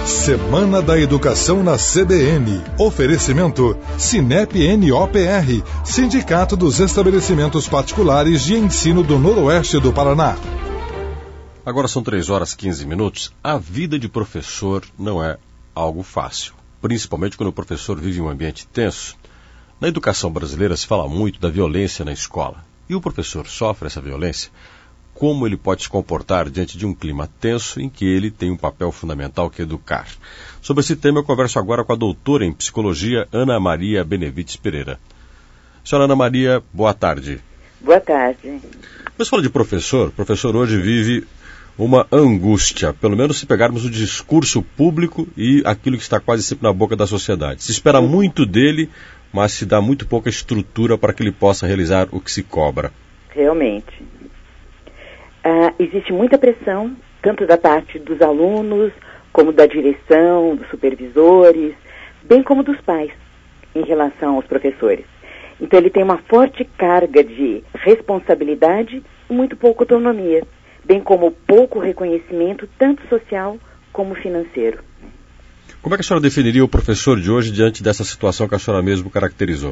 Semana da Educação na CBN. Oferecimento Sinep-NOPR, Sindicato dos Estabelecimentos Particulares de Ensino do Noroeste do Paraná. Agora são 3h15. A vida de professor não é algo fácil, principalmente quando o professor vive em um ambiente tenso. Na educação brasileira se fala muito da violência na escola. E o professor sofre essa violência? Como ele pode se comportar diante de um clima tenso em que ele tem um papel fundamental que é educar? Sobre esse tema eu converso agora com a doutora em psicologia Ana Maria Benevides Pereira. Senhora Ana Maria, boa tarde. Boa tarde. Mas fala de professor. O professor hoje vive uma angústia, pelo menos se pegarmos o discurso público e aquilo que está quase sempre na boca da sociedade. Se espera muito dele, mas se dá muito pouca estrutura para que ele possa realizar o que se cobra. Realmente. Existe muita pressão, tanto da parte dos alunos, como da direção, dos supervisores, bem como dos pais, em relação aos professores. Então ele tem uma forte carga de responsabilidade e muito pouca autonomia, bem como pouco reconhecimento, tanto social como financeiro. Como é que a senhora definiria o professor de hoje diante dessa situação que a senhora mesmo caracterizou?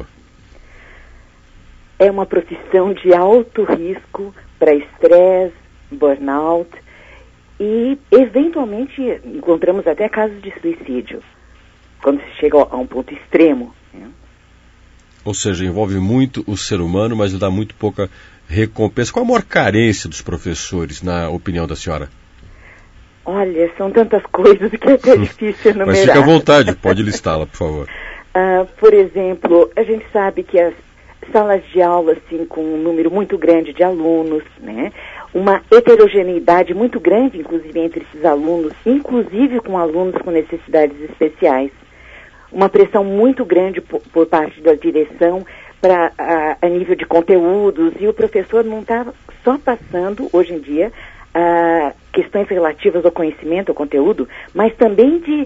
É uma profissão de alto risco para estresse, burnout e, eventualmente, encontramos até casos de suicídio, quando se chega a um ponto extremo. Né? Ou seja, envolve muito o ser humano, mas lhe dá muito pouca recompensa. Qual a maior carência dos professores, na opinião da senhora? Olha, são tantas coisas que é até difícil enumerar. Mas fique à vontade, pode listá-la, por favor. Por exemplo, a gente sabe que as salas de aula, assim, com um número muito grande de alunos, né? Uma heterogeneidade muito grande, inclusive, entre esses alunos, inclusive com alunos com necessidades especiais. Uma pressão muito grande por parte da direção a nível de conteúdos, e o professor não está só passando, hoje em dia, questões relativas ao conhecimento, ao conteúdo, mas também de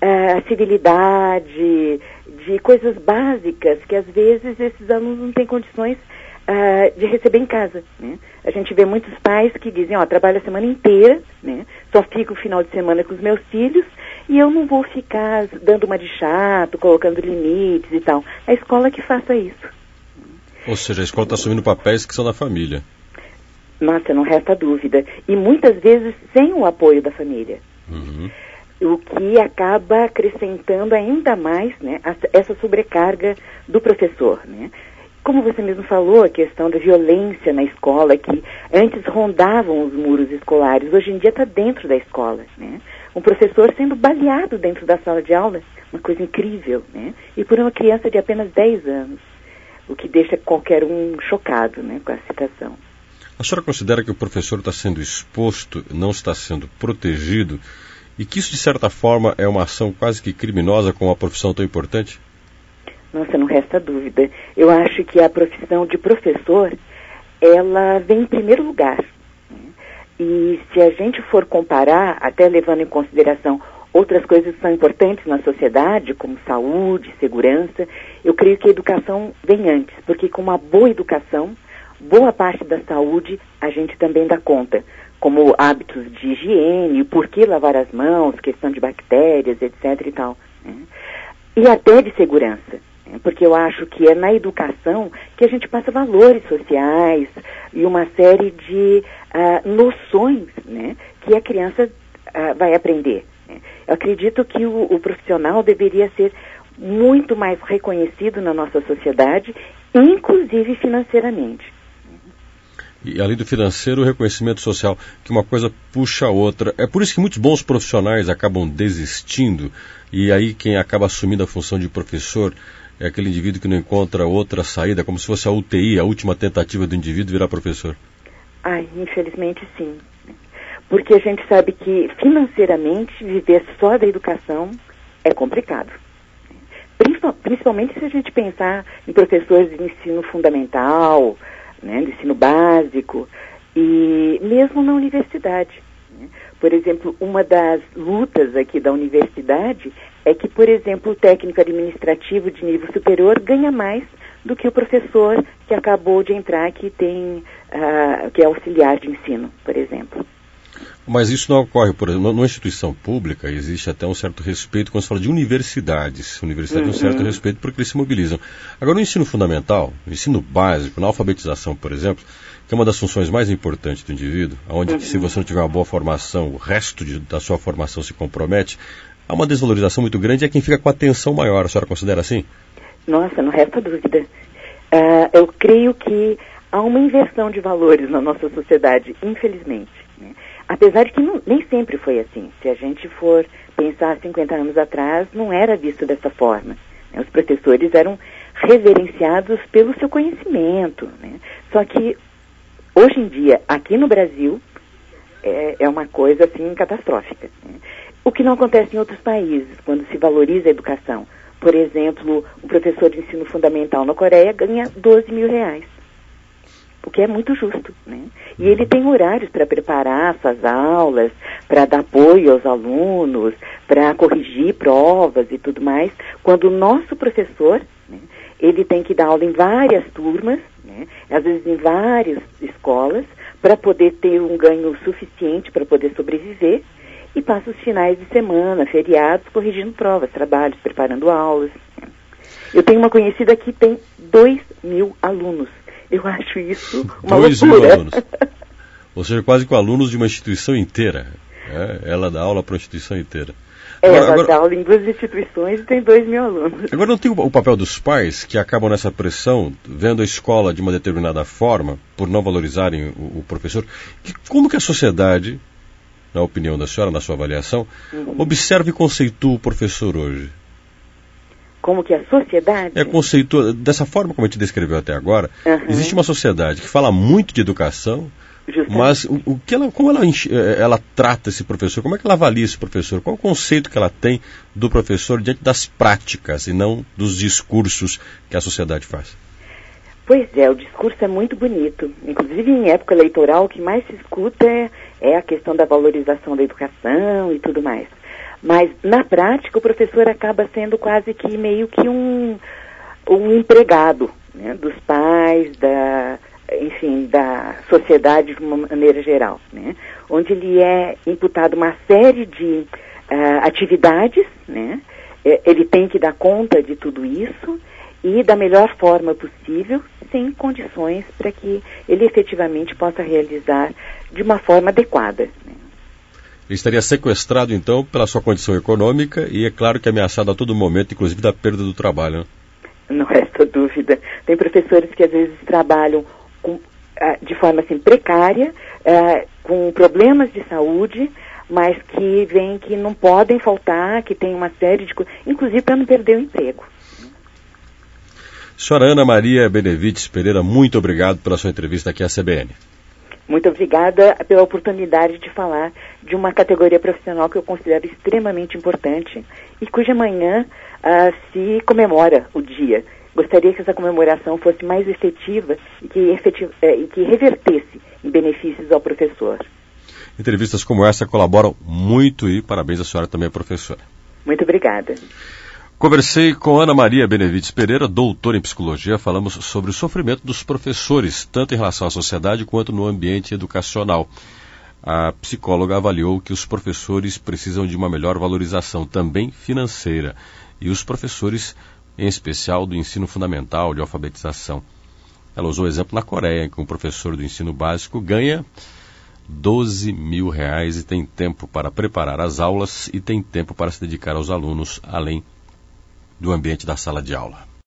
civilidade, de coisas básicas que às vezes esses alunos não têm condições de receber em casa. Né? A gente vê muitos pais que dizem, trabalho a semana inteira, né? Só fico o final de semana com os meus filhos e eu não vou ficar dando uma de chato, colocando limites e tal. A escola que faça isso. Ou seja, a escola está assumindo papéis que são da família. Nossa, não resta dúvida. E muitas vezes sem o apoio da família. Uhum. O que acaba acrescentando ainda mais, né, essa sobrecarga do professor. Né? Como você mesmo falou, a questão da violência na escola, que antes rondavam os muros escolares, hoje em dia está dentro da escola. Né? Um professor sendo baleado dentro da sala de aula, uma coisa incrível. Né? E por uma criança de apenas 10 anos, o que deixa qualquer um chocado, né, com a situação. A senhora considera que o professor está sendo exposto, não está sendo protegido, e que isso, de certa forma, é uma ação quase que criminosa com uma profissão tão importante? Nossa, não resta dúvida. Eu acho que a profissão de professor, ela vem em primeiro lugar. E se a gente for comparar, até levando em consideração outras coisas que são importantes na sociedade, como saúde, segurança, eu creio que a educação vem antes, porque com uma boa educação, boa parte da saúde a gente também dá conta, como hábitos de higiene, por que lavar as mãos, questão de bactérias, etc. e tal. Né? E até de segurança, né? Porque eu acho que é na educação que a gente passa valores sociais e uma série de noções, né, que a criança vai aprender. Né? Eu acredito que o profissional deveria ser muito mais reconhecido na nossa sociedade, inclusive financeiramente. E além do financeiro, o reconhecimento social, que uma coisa puxa a outra. É por isso que muitos bons profissionais acabam desistindo, e aí quem acaba assumindo a função de professor é aquele indivíduo que não encontra outra saída, como se fosse a UTI, a última tentativa do indivíduo virar professor. Infelizmente sim. Porque a gente sabe que financeiramente viver só da educação é complicado. Principalmente se a gente pensar em professores de ensino fundamental, né, de ensino básico, e mesmo na universidade. Né? Por exemplo, uma das lutas aqui da universidade é que, por exemplo, o técnico administrativo de nível superior ganha mais do que o professor que acabou de entrar, que tem, que é auxiliar de ensino, por exemplo. Mas isso não ocorre, por exemplo, numa instituição pública existe até um certo respeito quando se fala de universidades. Universidades tem um certo respeito porque eles se mobilizam. Agora, no ensino fundamental, no ensino básico, na alfabetização, por exemplo, que é uma das funções mais importantes do indivíduo, onde se você não tiver uma boa formação, o resto da sua formação se compromete, há uma desvalorização muito grande e é quem fica com a atenção maior. A senhora considera assim? Nossa, não resta dúvida. Eu creio que há uma inversão de valores na nossa sociedade, infelizmente, né? Apesar de que nem sempre foi assim. Se a gente for pensar 50 anos atrás, não era visto dessa forma, né? Os professores eram reverenciados pelo seu conhecimento, né? Só que, hoje em dia, aqui no Brasil, é uma coisa, assim, catastrófica, né? O que não acontece em outros países, quando se valoriza a educação. Por exemplo, um professor de ensino fundamental na Coreia ganha R$12.000. O que é muito justo, né? E ele tem horários para preparar suas aulas, para dar apoio aos alunos, para corrigir provas e tudo mais, quando o nosso professor, né, ele tem que dar aula em várias turmas, né, às vezes em várias escolas, para poder ter um ganho suficiente para poder sobreviver, e passa os finais de semana, feriados, corrigindo provas, trabalhos, preparando aulas. Eu tenho uma conhecida que tem 2.000 alunos. Eu acho isso uma loucura. 2.000 alunos. Ou seja, quase com alunos de uma instituição inteira. Ela dá aula para uma instituição inteira. Ela dá aula em 2 instituições e tem 2.000 alunos. Agora, não tem o papel dos pais que acabam nessa pressão, vendo a escola de uma determinada forma, por não valorizarem o professor? Como que a sociedade, na opinião da senhora, na sua avaliação, observa e conceitua o professor hoje? Como que a sociedade... conceitua, dessa forma como a gente descreveu até agora, existe uma sociedade que fala muito de educação, justamente. Mas como ela trata esse professor, como é que ela avalia esse professor? Qual o conceito que ela tem do professor diante das práticas e não dos discursos que a sociedade faz? Pois é, o discurso é muito bonito. Inclusive, em época eleitoral, o que mais se escuta é a questão da valorização da educação e tudo mais. Mas, na prática, o professor acaba sendo quase que meio que um empregado, né, dos pais, da sociedade de uma maneira geral, né, onde ele é imputado uma série de atividades, né, ele tem que dar conta de tudo isso e da melhor forma possível, sem condições para que ele efetivamente possa realizar de uma forma adequada, né. Ele estaria sequestrado, então, pela sua condição econômica e, é claro, que ameaçado a todo momento, inclusive da perda do trabalho, né? Não resta dúvida. Tem professores que, às vezes, trabalham de forma, assim, precária, com problemas de saúde, mas que veem que não podem faltar, que tem uma série de coisas, inclusive para não perder o emprego. Senhora Ana Maria Benevides Pereira, muito obrigado pela sua entrevista aqui à CBN. Muito obrigada pela oportunidade de falar de uma categoria profissional que eu considero extremamente importante e cuja manhã se comemora o dia. Gostaria que essa comemoração fosse mais efetiva e que revertesse em benefícios ao professor. Entrevistas como essa colaboram muito e parabéns à senhora também, professora. Muito obrigada. Conversei com Ana Maria Benevides Pereira, doutora em psicologia. Falamos sobre o sofrimento dos professores, tanto em relação à sociedade quanto no ambiente educacional. A psicóloga avaliou que os professores precisam de uma melhor valorização, também financeira, e os professores, em especial do ensino fundamental, de alfabetização. Ela usou o exemplo na Coreia, em que um professor do ensino básico ganha R$12.000 e tem tempo para preparar as aulas e tem tempo para se dedicar aos alunos, além do ambiente da sala de aula.